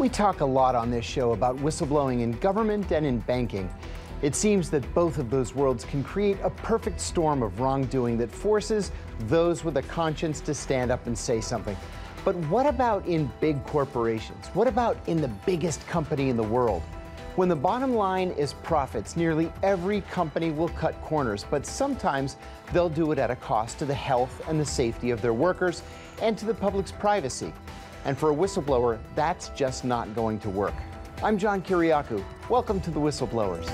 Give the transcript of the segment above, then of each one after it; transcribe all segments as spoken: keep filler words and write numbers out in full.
We talk a lot on this show about whistleblowing in government and in banking. It seems that both of those worlds can create a perfect storm of wrongdoing that forces those with a conscience to stand up and say something. But what about in big corporations? What about in the biggest company in the world? When the bottom line is profits, nearly every company will cut corners, but sometimes they'll do it at a cost to the health and the safety of their workers and to the public's privacy. And for a whistleblower, that's just not going to work. I'm John Kiriakou. Welcome to The Whistleblowers.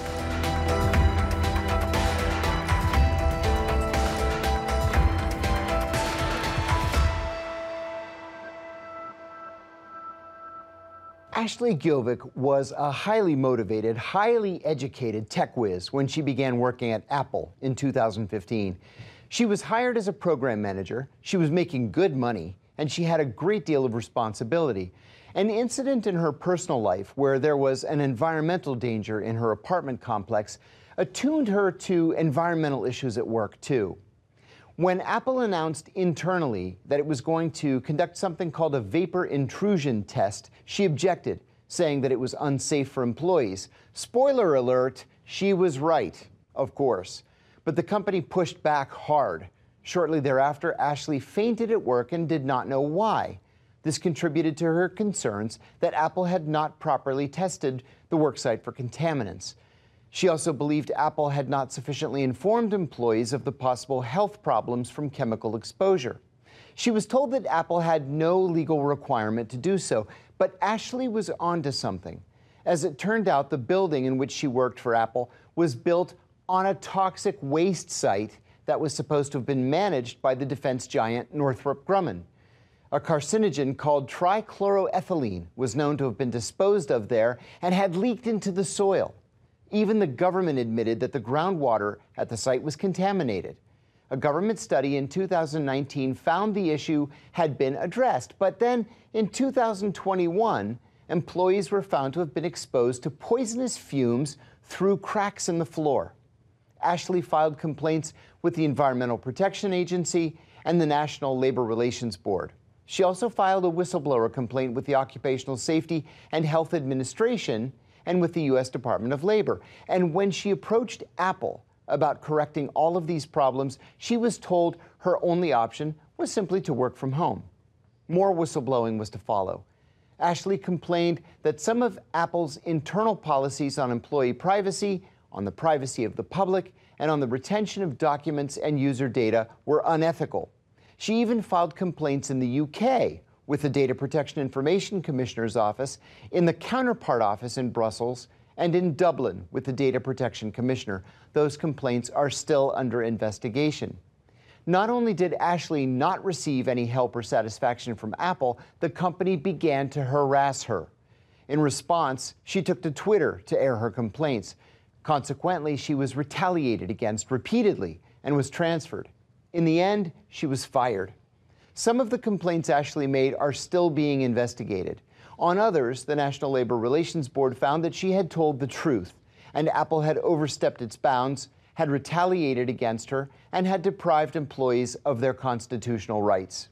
Ashley Gjovik was a highly motivated, highly educated tech whiz when she began working at Apple in two thousand fifteen. She was hired as a program manager, she was making good money, and she had a great deal of responsibility. An incident in her personal life where there was an environmental danger in her apartment complex attuned her to environmental issues at work, too. When Apple announced internally that it was going to conduct something called a vapor intrusion test, she objected, saying that it was unsafe for employees. Spoiler alert, she was right, of course. But the company pushed back hard. Shortly thereafter, Ashley fainted at work and did not know why. This contributed to her concerns that Apple had not properly tested the worksite for contaminants. She also believed Apple had not sufficiently informed employees of the possible health problems from chemical exposure. She was told that Apple had no legal requirement to do so, but Ashley was onto something. As it turned out, the building in which she worked for Apple was built on a toxic waste site that was supposed to have been managed by the defense giant Northrop Grumman. A carcinogen called trichloroethylene was known to have been disposed of there and had leaked into the soil. Even the government admitted that the groundwater at the site was contaminated. A government study in two thousand nineteen found the issue had been addressed, but then in two thousand twenty-one, employees were found to have been exposed to poisonous fumes through cracks in the floor. Ashley filed complaints with the Environmental Protection Agency and the National Labor Relations Board. She also filed a whistleblower complaint with the Occupational Safety and Health Administration and with the U S Department of Labor. And when she approached Apple about correcting all of these problems, she was told her only option was simply to work from home. More whistleblowing was to follow. Ashley complained that some of Apple's internal policies on employee privacy, on the privacy of the public, and on the retention of documents and user data were unethical. She even filed complaints in the U K with the Data Protection Information Commissioner's Office, in the counterpart office in Brussels, and in Dublin with the Data Protection Commissioner. Those complaints are still under investigation. Not only did Ashley not receive any help or satisfaction from Apple, the company began to harass her. In response, she took to Twitter to air her complaints. Consequently, she was retaliated against repeatedly and was transferred. In the end, she was fired. Some of the complaints Ashley made are still being investigated. On others, the National Labor Relations Board found that she had told the truth, and Apple had overstepped its bounds, had retaliated against her, and had deprived employees of their constitutional rights.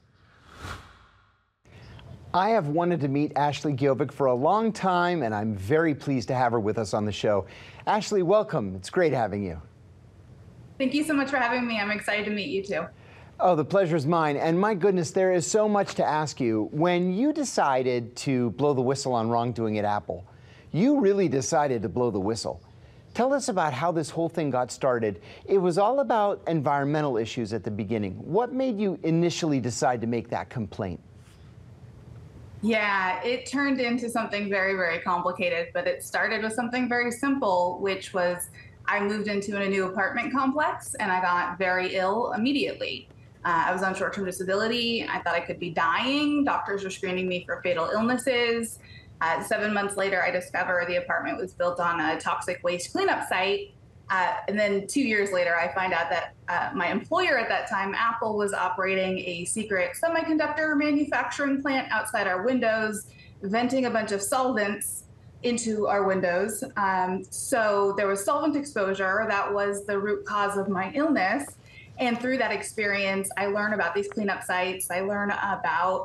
I have wanted to meet Ashley Gjovik for a long time, and I'm very pleased to have her with us on the show. Ashley, welcome. It's great having you. Thank you so much for having me. I'm excited to meet you too. Oh, the pleasure's mine. And my goodness, there is so much to ask you. When you decided to blow the whistle on wrongdoing at Apple, you really decided to blow the whistle. Tell us about how this whole thing got started. It was all about environmental issues at the beginning. What made you initially decide to make that complaint? Yeah, it turned into something very, very complicated, but it started with something very simple, which was I moved into a new apartment complex and I got very ill immediately. Uh, I was on short-term disability. I thought I could be dying. Doctors were screening me for fatal illnesses. Uh, seven months later, I discover the apartment was built on a toxic waste cleanup site. Uh, and then two years later, I find out that uh, my employer at that time, Apple, was operating a secret semiconductor manufacturing plant outside our windows, venting a bunch of solvents into our windows. Um, so there was solvent exposure. That was the root cause of my illness. And through that experience, I learn about these cleanup sites. I learn about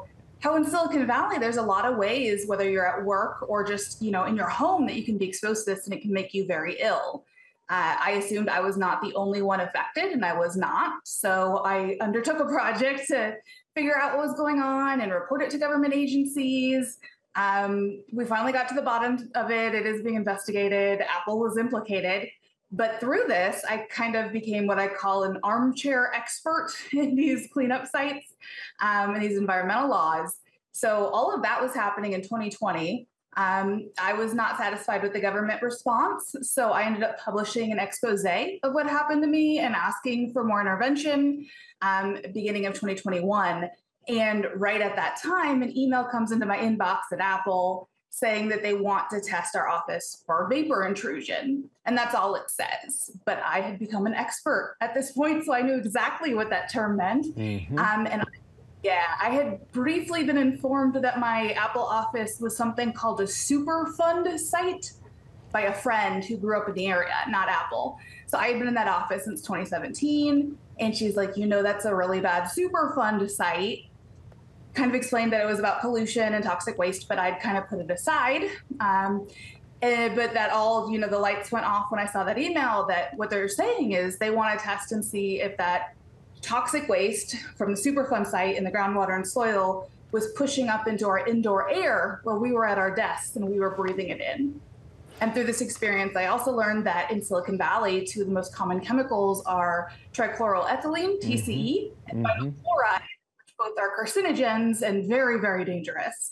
how in Silicon Valley, there's a lot of ways, whether you're at work or just, you know, in your home, that you can be exposed to this and it can make you very ill. Uh, I assumed I was not the only one affected, and I was not. So I undertook a project to figure out what was going on and report it to government agencies. Um, we finally got to the bottom of it. It is being investigated. Apple was implicated. But through this, I kind of became what I call an armchair expert in these cleanup sites um, and these environmental laws. So all of that was happening in twenty twenty. Um, I was not satisfied with the government response. So I ended up publishing an expose of what happened to me and asking for more intervention um, beginning of twenty twenty-one. And right at that time, an email comes into my inbox at Apple saying that they want to test our office for vapor intrusion. And that's all it says. But I had become an expert at this point, so I knew exactly what that term meant. Mm-hmm. Um, and yeah, I had briefly been informed that my Apple office was something called a Superfund site by a friend who grew up in the area, not Apple. So I had been in that office since twenty seventeen. And she's like, you know, that's a really bad Superfund site. Kind of explained that it was about pollution and toxic waste, but I'd kind of put it aside. Um, and, but that all, you know, the lights went off when I saw that email that what they're saying is they want to test and see if that toxic waste from the Superfund site in the groundwater and soil was pushing up into our indoor air where we were at our desks and we were breathing it in. And through this experience, I also learned that in Silicon Valley, two of the most common chemicals are trichloroethylene, T C E, mm-hmm. and vinyl chloride. Both are carcinogens and very, very dangerous.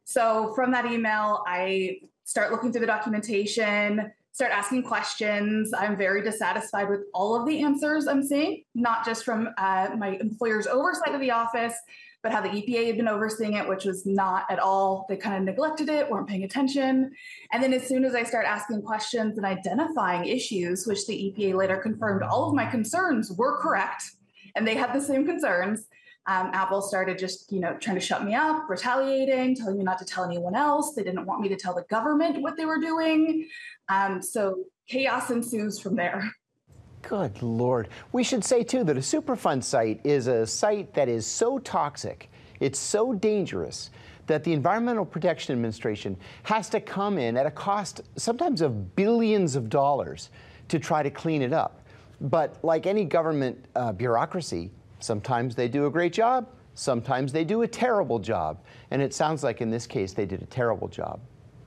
So from that email, I start looking through the documentation, start asking questions. I'm very dissatisfied with all of the answers I'm seeing, not just from uh, my employer's oversight of the office, but how the E P A had been overseeing it, which was not at all. They kind of neglected it, weren't paying attention. And then as soon as I start asking questions and identifying issues, which the E P A later confirmed all of my concerns were correct, and they had the same concerns, Um, Apple started just, you know, trying to shut me up, retaliating, telling me not to tell anyone else. They didn't want me to tell the government what they were doing. Um, so chaos ensues from there. Good Lord. We should say, too, that a Superfund site is a site that is so toxic, it's so dangerous, that the Environmental Protection Administration has to come in at a cost sometimes of billions of dollars to try to clean it up. But like any government uh, bureaucracy, sometimes they do a great job, sometimes they do a terrible job. And it sounds like in this case, they did a terrible job.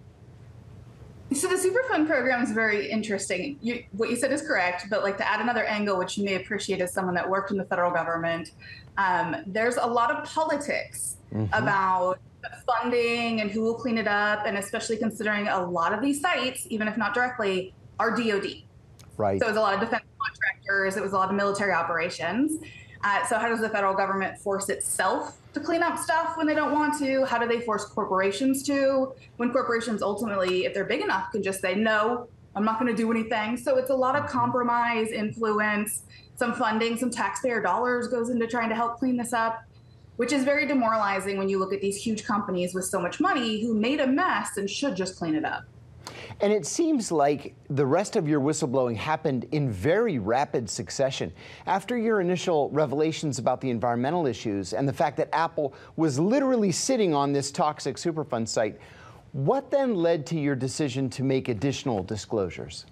So the Superfund program is very interesting. You, what you said is correct, but like to add another angle, which you may appreciate as someone that worked in the federal government, um, there's a lot of politics mm-hmm. about funding and who will clean it up, and especially considering a lot of these sites, even if not directly, are D O D. Right. So it was a lot of defense contractors, it was a lot of military operations. Uh, so how does the federal government force itself to clean up stuff when they don't want to? How do they force corporations to? When corporations ultimately, if they're big enough, can just say, no, I'm not going to do anything. So it's a lot of compromise, influence, some funding, some taxpayer dollars goes into trying to help clean this up, which is very demoralizing when you look at these huge companies with so much money who made a mess and should just clean it up. And it seems like the rest of your whistleblowing happened in very rapid succession. After your initial revelations about the environmental issues and the fact that Apple was literally sitting on this toxic Superfund site, what then led to your decision to make additional disclosures?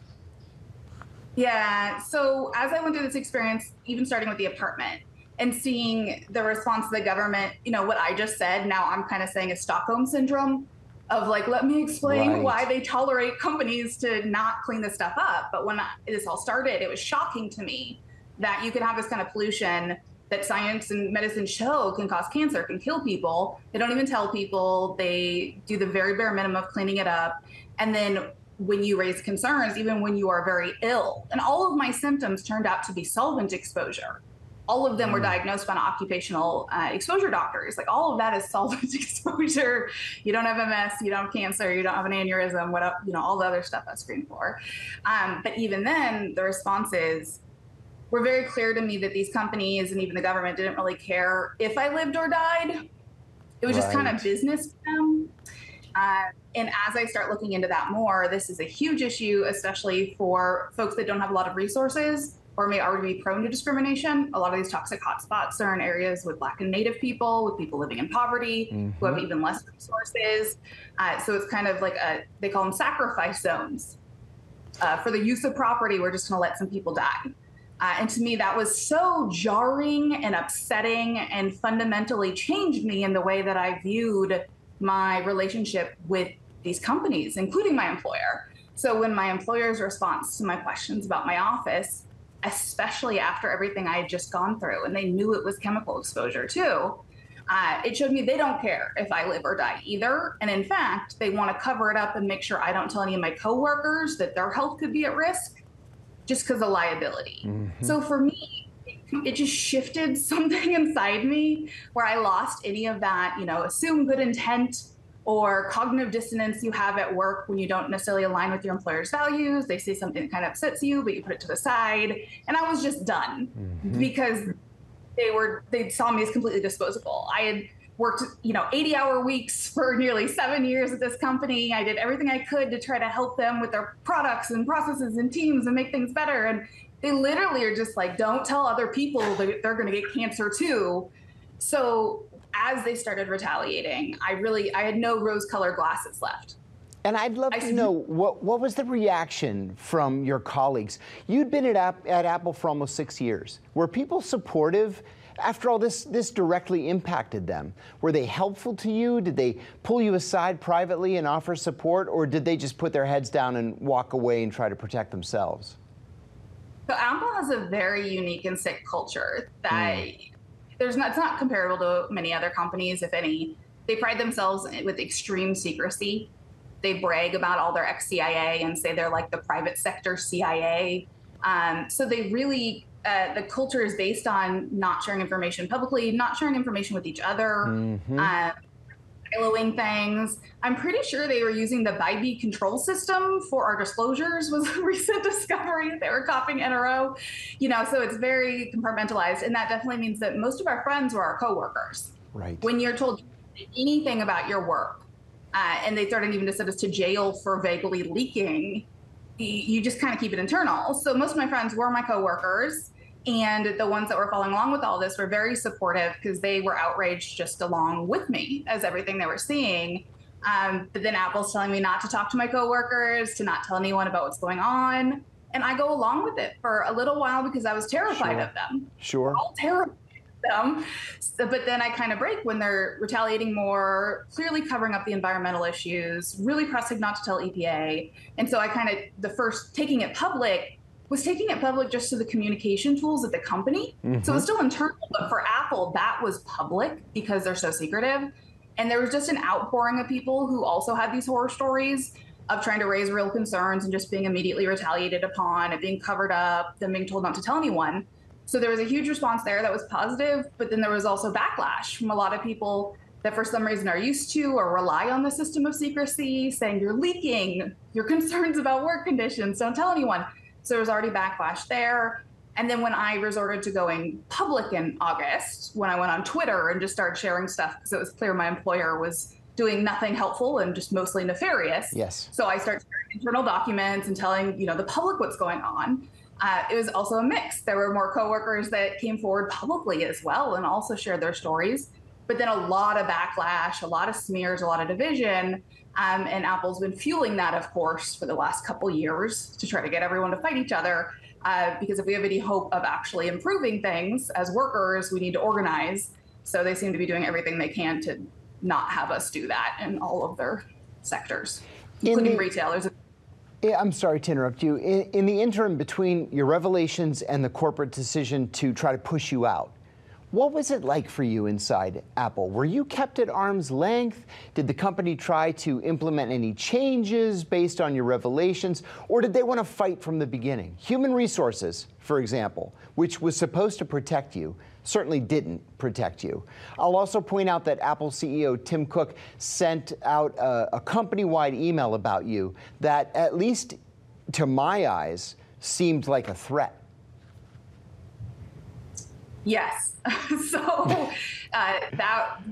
Yeah, so as I went through this experience, even starting with the apartment and seeing the response of the government, you know, what I just said, now I'm kind of saying is Stockholm Syndrome. Of like, let me explain right. why they tolerate companies to not clean this stuff up. But when I, this all started, it was shocking to me that you can have this kind of pollution that science and medicine show can cause cancer, can kill people. They don't even tell people. They do the very bare minimum of cleaning it up. And then when you raise concerns, even when you are very ill, and all of my symptoms turned out to be solvent exposure. All of them were diagnosed by occupational uh, exposure doctors. Like all of that is solvent exposure. You don't have M S, you don't have cancer, you don't have an aneurysm, what, you know, all the other stuff I screened for. Um, but even then, the responses were very clear to me that these companies and even the government didn't really care if I lived or died. It was right. just kind of business to them. Uh, and as I start looking into that more, this is a huge issue, especially for folks that don't have a lot of resources. or may already be prone to discrimination. A lot of these toxic hotspots are in areas with Black and Native people, with people living in poverty, mm-hmm. who have even less resources. Uh, so it's kind of like a, they call them sacrifice zones. Uh, for the use of property, we're just going to let some people die. Uh, and to me, that was so jarring and upsetting and fundamentally changed me in the way that I viewed my relationship with these companies, including my employer. So when my employer's response to my questions about my office, especially after everything I had just gone through, and they knew it was chemical exposure too, uh, it showed me they don't care if I live or die either. And in fact, they want to cover it up and make sure I don't tell any of my coworkers that their health could be at risk just because of liability. Mm-hmm. So for me, it just shifted something inside me where I lost any of that, you know, assume good intent or cognitive dissonance you have at work when you don't necessarily align with your employer's values. They say something that kind of upsets you, but you put it to the side. And I was just done mm-hmm. because they were, they saw me as completely disposable. I had worked, you know, eighty hour weeks for nearly seven years at this company. I did everything I could to try to help them with their products and processes and teams and make things better. And they literally are just like, don't tell other people that they're going to get cancer too. So as they started retaliating, I really, I had no rose-colored glasses left. And I'd love I to know, what, what was the reaction from your colleagues? You'd been at, App, at Apple for almost six years. Were people supportive? After all, this, this directly impacted them. Were they helpful to you? Did they pull you aside privately and offer support? Or did they just put their heads down and walk away and try to protect themselves? So Apple has a very unique and sick culture that mm. there's not, it's not comparable to many other companies, if any. They pride themselves with extreme secrecy. They brag about all their ex-C I A and say they're like the private sector C I A. Um, so they really, uh, the culture is based on not sharing information publicly, not sharing information with each other, mm-hmm. uh, siloing things. I'm pretty sure they were using the B I B control system for our disclosures was a recent discovery. They were copying N R O, you know, so it's very compartmentalized. And that definitely means that most of our friends were our coworkers. Right. When you're told anything about your work, uh, and they threatened even to send us to jail for vaguely leaking, you just kind of keep it internal. So most of my friends were my coworkers. And the ones that were following along with all this were very supportive because they were outraged just along with me as everything they were seeing. Um, but then Apple's telling me not to talk to my coworkers, to not tell anyone about what's going on. And I go along with it for a little while because I was terrified sure. of them. Sure. All terrified of them. So, but then I kind of break when they're retaliating more, clearly covering up the environmental issues, really pressing not to tell E P A. And so I kind of, the first taking it public, was taking it public just to the communication tools at the company. Mm-hmm. So it was still internal, but for Apple, that was public because they're so secretive. And there was just an outpouring of people who also had these horror stories of trying to raise real concerns and just being immediately retaliated upon, it being covered up, them being told not to tell anyone. So there was a huge response there that was positive, but then there was also backlash from a lot of people that for some reason are used to or rely on the system of secrecy, saying you're leaking, your concerns about work conditions, don't tell anyone. So there was already backlash there. And then when I resorted to going public in August, when I went on Twitter and just started sharing stuff because it was clear my employer was doing nothing helpful and just mostly nefarious. Yes. So I started sharing internal documents and telling, you know, the public what's going on. Uh, it was also a mix. There were more coworkers that came forward publicly as well and also shared their stories. But then a lot of backlash, a lot of smears, a lot of division. Um, and Apple's been fueling that, of course, for the last couple years to try to get everyone to fight each other. Uh, because if we have any hope of actually improving things as workers, we need to organize. So they seem to be doing everything they can to not have us do that in all of their sectors, including the, retailers. I'm sorry to interrupt you. In, in the interim between your revelations and the corporate decision to try to push you out, what was it like for you inside Apple? Were you kept at arm's length? Did the company try to implement any changes based on your revelations? Or did they want to fight from the beginning? Human resources, for example, which was supposed to protect you, certainly didn't protect you. I'll also point out that Apple C E O Tim Cook sent out a, a company-wide email about you that, at least to my eyes, seemed like a threat. Yes. So uh, that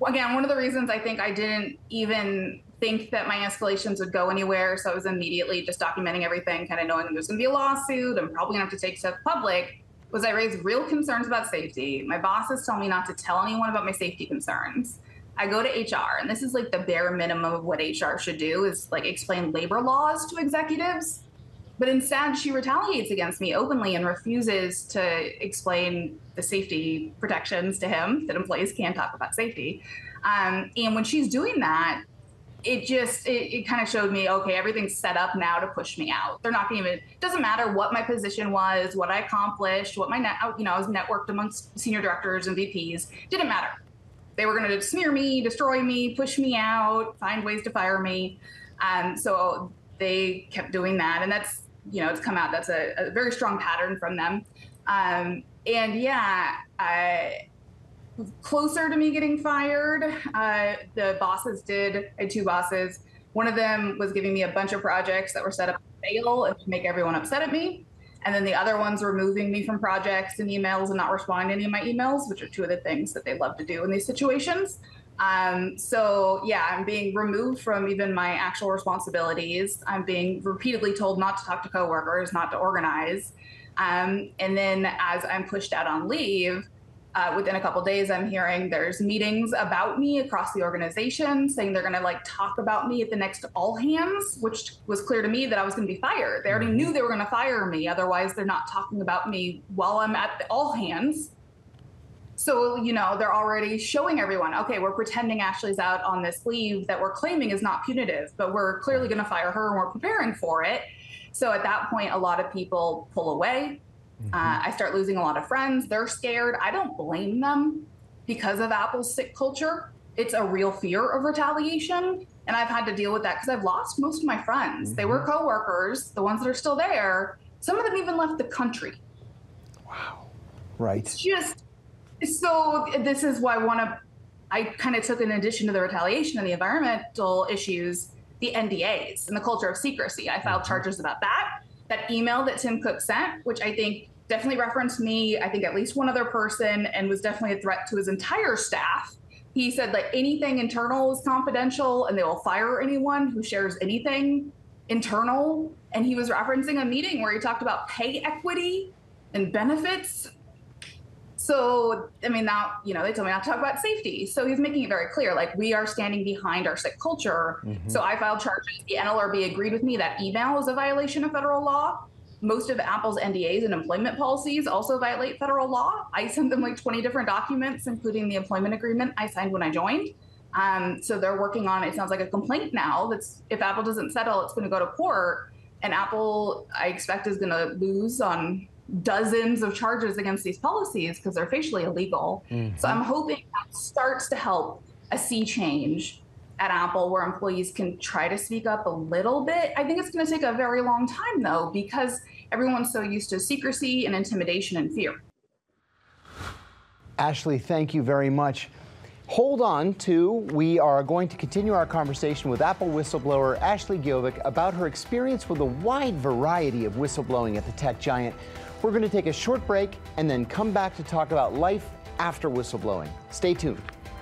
again, one of the reasons I think I didn't even think that my escalations would go anywhere, so I was immediately just documenting everything, kind of knowing there's going to be a lawsuit, I'm probably going to have to take stuff public, was I raised real concerns about safety. My bosses tell me not to tell anyone about my safety concerns. I go to H R, and this is like the bare minimum of what H R should do, is like explain labor laws to executives. But instead, she retaliates against me openly and refuses to explain the safety protections to him, that employees can't talk about safety. Um, and when she's doing that, it just, it, it kind of showed me, okay, everything's set up now to push me out. They're not going to even, it doesn't matter what my position was, what I accomplished, what my, net, you know, I was networked amongst senior directors and V Ps, didn't matter. They were going to smear me, destroy me, push me out, find ways to fire me. Um, so they kept doing that. And that's, you know, it's come out, that's a, a very strong pattern from them. Um, and yeah, I, closer to me getting fired, uh, the bosses did, I had two bosses. One of them was giving me a bunch of projects that were set up to fail and to make everyone upset at me. And then the other ones were moving me from projects and emails and not responding to any of my emails, which are two of the things that they love to do in these situations. Um, so yeah, I'm being removed from even my actual responsibilities. I'm being repeatedly told not to talk to coworkers, not to organize. Um, and then as I'm pushed out on leave, uh, within a couple of days, I'm hearing there's meetings about me across the organization saying they're going to like talk about me at the next all hands, which was clear to me that I was going to be fired. They already knew they were going to fire me. Otherwise, they're not talking about me while I'm at the all hands. So, you know, they're already showing everyone, okay, we're pretending Ashley's out on this leave that we're claiming is not punitive, but we're clearly going to fire her and we're preparing for it. So at that point, a lot of people pull away. Mm-hmm. uh, I start losing a lot of friends. They're scared. I don't blame them because of Apple's sick culture. It's a real fear of retaliation. And I've had to deal with that because I've lost most of my friends. Mm-hmm. They were coworkers, the ones that are still there. Some of them even left the country. Wow. Right. It's just... So this is why one of, I kind of took, in addition to the retaliation and the environmental issues, the N D As and the culture of secrecy. I filed charges about that. That email that Tim Cook sent, which I think definitely referenced me, I think at least one other person, and was definitely a threat to his entire staff. He said like anything internal is confidential and they will fire anyone who shares anything internal. And he was referencing a meeting where he talked about pay equity and benefits. So, I mean, now, you know, they told me not to talk about safety. So he's making it very clear, like, we are standing behind our sick culture. Mm-hmm. So I filed charges. The N L R B agreed with me that email is a violation of federal law. Most of Apple's N D As and employment policies also violate federal law. I sent them like twenty different documents, including the employment agreement I signed when I joined. Um, so they're working on, it sounds like, a complaint now. That's, if Apple doesn't settle, it's going to go to court. And Apple, I expect, is going to lose on dozens of charges against these policies because they're facially illegal. Mm-hmm. So I'm hoping that starts to help a sea change at Apple where employees can try to speak up a little bit. I think it's going to take a very long time, though, because everyone's so used to secrecy and intimidation and fear. Ashley, thank you very much. Hold on to, we are going to continue our conversation with Apple whistleblower Ashley Gjovik about her experience with a wide variety of whistleblowing at the tech giant. We're going to take a short break and then come back to talk about life after whistleblowing. Stay tuned.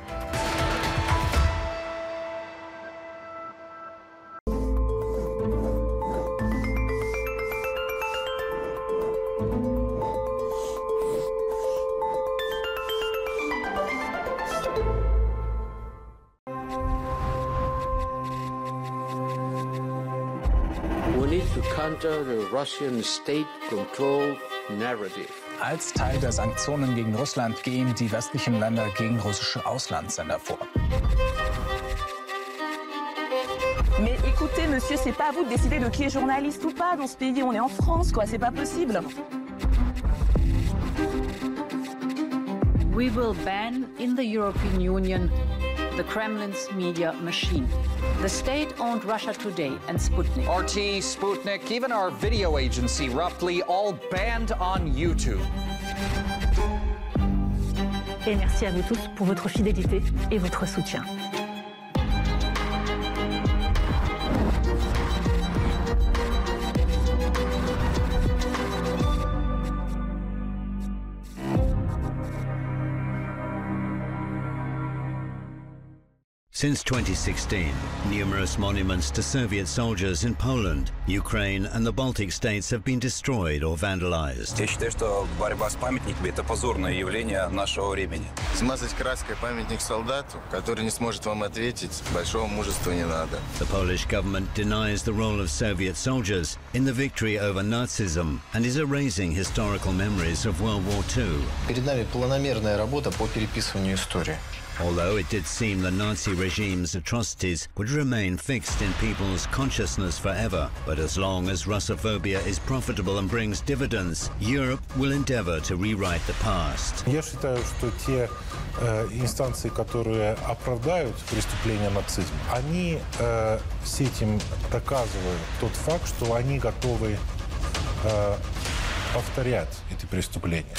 The Russian state-controlled narrative. Als Teil der Sanktionen gegen Russland gehen die westlichen Länder gegen russische Auslandssender vor. Mais écoutez, monsieur, c'est pas à vous de décider de qui est journaliste ou pas dans ce pays. On est en France, quoi. C'est pas possible. We will ban in the European Union the Kremlin's media machine. The state-owned Russia Today and Sputnik. R T, Sputnik, even our video agency, Roughly, all banned on YouTube. Et merci à vous tous pour votre fidélité et votre soutien. Since twenty sixteen, numerous monuments to Soviet soldiers in Poland, Ukraine and the Baltic states have been destroyed or vandalized. Я считаю, что борьба с памятниками – это позорное явление нашего времени. Смазать краской памятник солдату, который не сможет вам ответить, большого мужества не надо. The Polish government denies the role of Soviet soldiers in the victory over Nazism and is erasing historical memories of World War Two. Перед нами планомерная работа по переписыванию истории. Although it did seem the Nazi regime's atrocities would remain fixed in people's consciousness forever, but as long as Russophobia is profitable and brings dividends, Europe will endeavor to rewrite the past. Я считаю, что те э, инстанции, которые оправдают преступления нацизма, они э, с этим доказывают тот факт, что они готовы э, повторять эти преступления.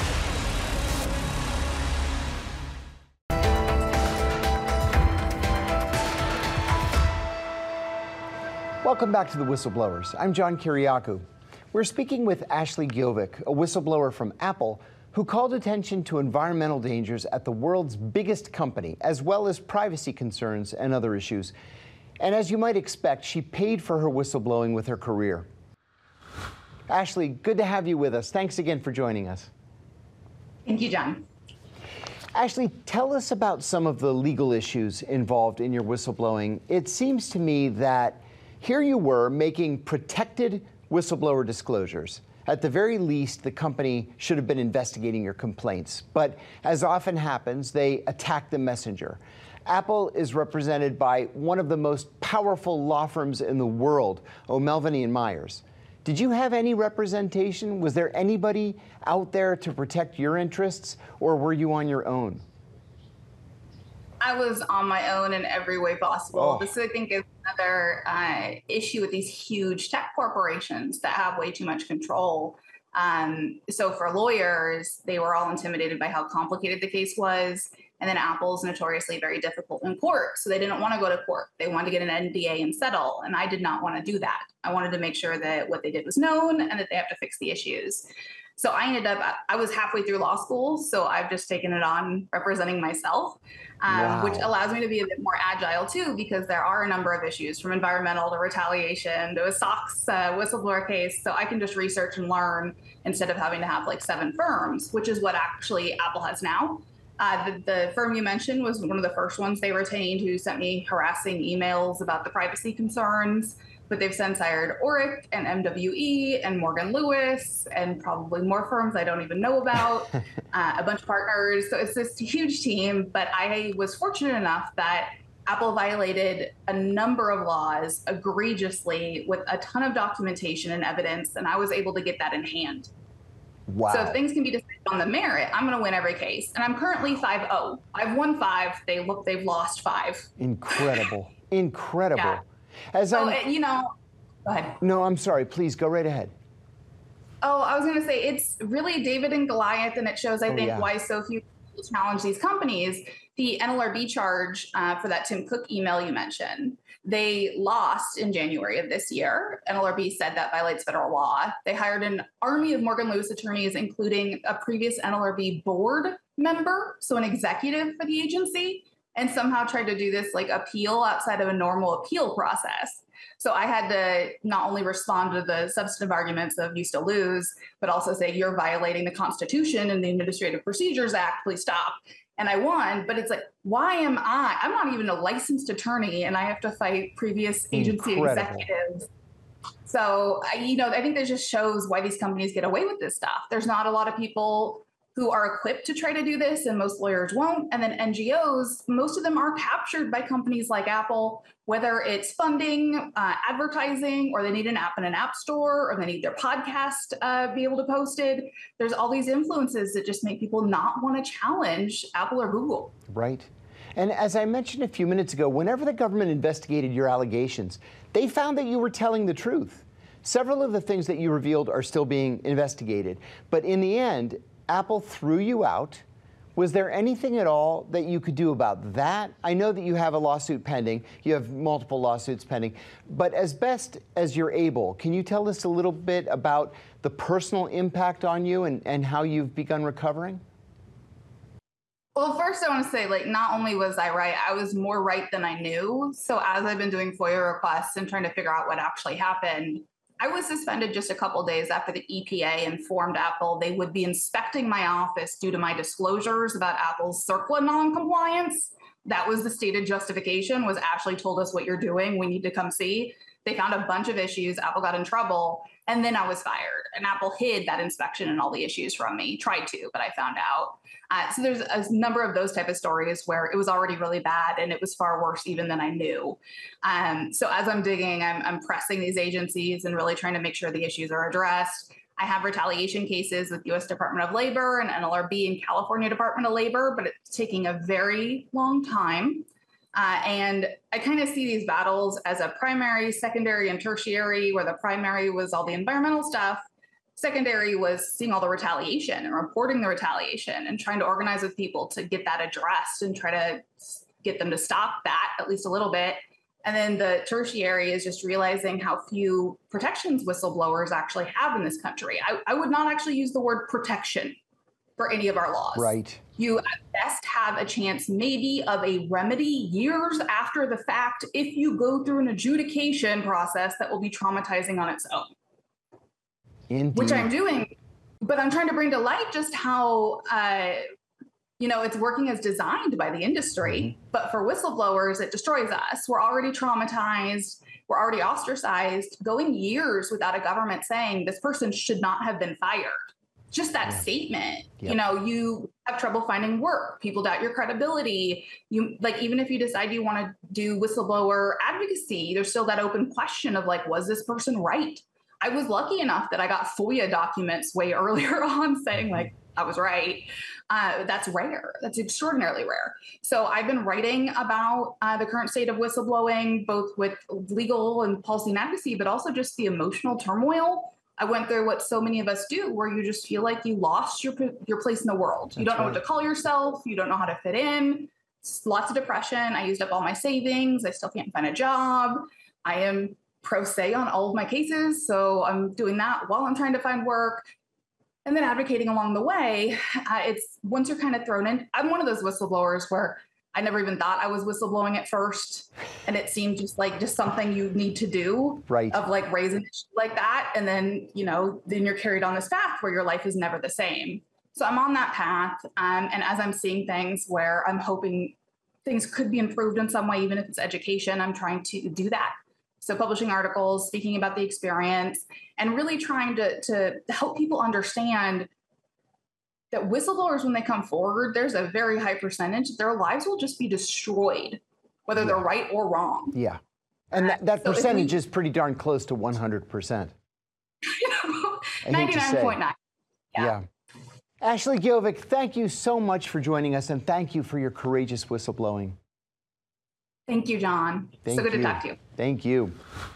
Welcome back to The Whistleblowers. I'm John Kiriakou. We're speaking with Ashley Gjovik, a whistleblower from Apple, who called attention to environmental dangers at the world's biggest company, as well as privacy concerns and other issues. And as you might expect, she paid for her whistleblowing with her career. Ashley, good to have you with us. Thanks again for joining us. Thank you, John. Ashley, tell us about some of the legal issues involved in your whistleblowing. It seems to me that here you were making protected whistleblower disclosures. At the very least, the company should have been investigating your complaints. But as often happens, they attack the messenger. Apple is represented by one of the most powerful law firms in the world, O'Melveny and Myers. Did you have any representation? Was there anybody out there to protect your interests, or were you on your own? I was on my own in every way possible. Oh. This, I think, is another uh, issue with these huge tech corporations that have way too much control. Um, so for lawyers, they were all intimidated by how complicated the case was. And then Apple's notoriously very difficult in court. So they didn't want to go to court. They wanted to get an N D A and settle. And I did not want to do that. I wanted to make sure that what they did was known and that they have to fix the issues. So I ended up, I was halfway through law school, so I've just taken it on representing myself, um, Wow. which allows me to be a bit more agile too, because there are a number of issues from environmental to retaliation to a SOX uh, whistleblower case. So I can just research and learn instead of having to have like seven firms, which is what actually Apple has now. Uh, the, the firm you mentioned was one of the first ones they retained who sent me harassing emails about the privacy concerns. But they've since hired Oric and M W E and Morgan Lewis and probably more firms I don't even know about, uh, a bunch of partners. So it's this huge team. But I was fortunate enough that Apple violated a number of laws egregiously with a ton of documentation and evidence, and I was able to get that in hand. Wow. So if things can be decided on the merit, I'm going to win every case. And I'm currently five oh. I've won five. They look, they've lost five. Incredible. Incredible. Yeah. As So, I'm, uh, you know, go ahead. no, I'm sorry. Please go right ahead. Oh, I was going to say it's really David and Goliath, and it shows, I Oh, think, yeah. why so few people challenge these companies. The N L R B charge uh, for that Tim Cook email you mentioned, they lost in January of this year. N L R B said that violates federal law. They hired an army of Morgan Lewis attorneys, including a previous N L R B board member, so an executive for the agency, and somehow tried to do this like appeal outside of a normal appeal process. So I had to not only respond to the substantive arguments of you still lose, but also say you're violating the Constitution and the Administrative Procedures Act, please stop. And I won, but it's like, why am I? I'm not even a licensed attorney and I have to fight previous agency Incredible. executives. So, I, you know, I think that just shows why these companies get away with this stuff. There's not a lot of people who are equipped to try to do this, and most lawyers won't. And then N G Os, most of them are captured by companies like Apple, whether it's funding, uh, advertising, or they need an app in an app store, or they need their podcast uh, be able to post it. There's all these influences that just make people not want to challenge Apple or Google. Right. And as I mentioned a few minutes ago, whenever the government investigated your allegations, they found that you were telling the truth. Several of the things that you revealed are still being investigated. But in the end, Apple threw you out. Was there anything at all that you could do about that? I know that you have a lawsuit pending. You have multiple lawsuits pending. But as best as you're able, can you tell us a little bit about the personal impact on you and, and how you've begun recovering? Well, first I want to say, like, not only was I right, I was more right than I knew. So as I've been doing FOIA requests and trying to figure out what actually happened, I was suspended just a couple days after the E P A informed Apple they would be inspecting my office due to my disclosures about Apple's CERCLA non-compliance. That was the stated justification, was actually told us what you're doing, we need to come see. They found a bunch of issues, Apple got in trouble, and then I was fired. And Apple hid that inspection and all the issues from me, tried to, but I found out. Uh, so there's a number of those type of stories where it was already really bad and it was far worse even than I knew. Um, so as I'm digging, I'm, I'm pressing these agencies and really trying to make sure the issues are addressed. I have retaliation cases with U S Department of Labor and N L R B and California Department of Labor, but it's taking a very long time. Uh, and I kind of see these battles as a primary, secondary, and tertiary, where the primary was all the environmental stuff. Secondary was seeing all the retaliation and reporting the retaliation and trying to organize with people to get that addressed and try to get them to stop that at least a little bit. And then the tertiary is just realizing how few protections whistleblowers actually have in this country. I, I would not actually use the word protection for any of our laws. Right. You at best have a chance maybe of a remedy years after the fact if you go through an adjudication process that will be traumatizing on its own. Indeed. Which I'm doing, but I'm trying to bring to light just how, uh, you know, it's working as designed by the industry, mm-hmm. but for whistleblowers, it destroys us. We're already traumatized. We're already ostracized, going years without a government saying this person should not have been fired. Just that yeah. statement, yep. you know, you have trouble finding work. People doubt your credibility. You like, even if you decide you want to do whistleblower advocacy, there's still that open question of like, was this person right? I was lucky enough that I got FOIA documents way earlier on saying like, I was right. Uh, that's rare. That's extraordinarily rare. So I've been writing about uh, the current state of whistleblowing, both with legal and policy and advocacy, but also just the emotional turmoil. I went through what so many of us do, where you just feel like you lost your your place in the world. That's you don't know right. what to call yourself. You don't know how to fit in. Lots of depression. I used up all my savings. I still can't find a job. I am pro se on all of my cases. So I'm doing that while I'm trying to find work. And then advocating along the way. Uh, it's once you're kind of thrown in. I'm one of those whistleblowers where I never even thought I was whistleblowing at first. And it seemed just like just something you need to do right. of like raising an issue like that. And then, you know, then you're carried on this path where your life is never the same. So I'm on that path. Um, and as I'm seeing things where I'm hoping things could be improved in some way, even if it's education, I'm trying to do that. So publishing articles, speaking about the experience, and really trying to, to help people understand that whistleblowers, when they come forward, there's a very high percentage, their lives will just be destroyed, whether yeah. they're right or wrong. Yeah. And that, that so percentage we, is pretty darn close to one hundred percent. ninety-nine point nine. Yeah. yeah. Ashley Gjovik, thank you so much for joining us, and thank you for your courageous whistleblowing. Thank you, John. Thank so good you. to talk to you. Thank you.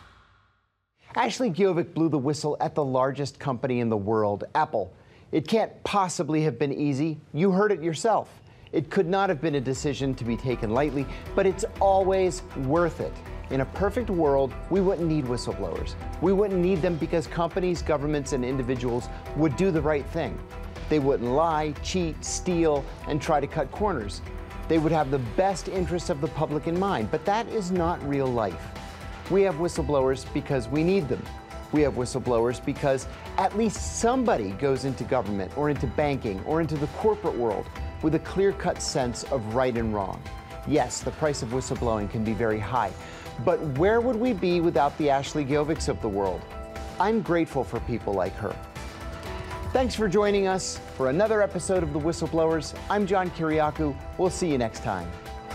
Ashley Gjovik blew the whistle at the largest company in the world, Apple. It can't possibly have been easy. You heard it yourself. It could not have been a decision to be taken lightly, but it's always worth it. In a perfect world, we wouldn't need whistleblowers. We wouldn't need them because companies, governments, and individuals would do the right thing. They wouldn't lie, cheat, steal, and try to cut corners. They would have the best interests of the public in mind, but that is not real life. We have whistleblowers because we need them. We have whistleblowers because at least somebody goes into government or into banking or into the corporate world with a clear-cut sense of right and wrong. Yes, the price of whistleblowing can be very high, but where would we be without the Ashley Gjoviks of the world? I'm grateful for people like her. Thanks for joining us for another episode of The Whistleblowers. I'm John Kiriakou. We'll see you next time.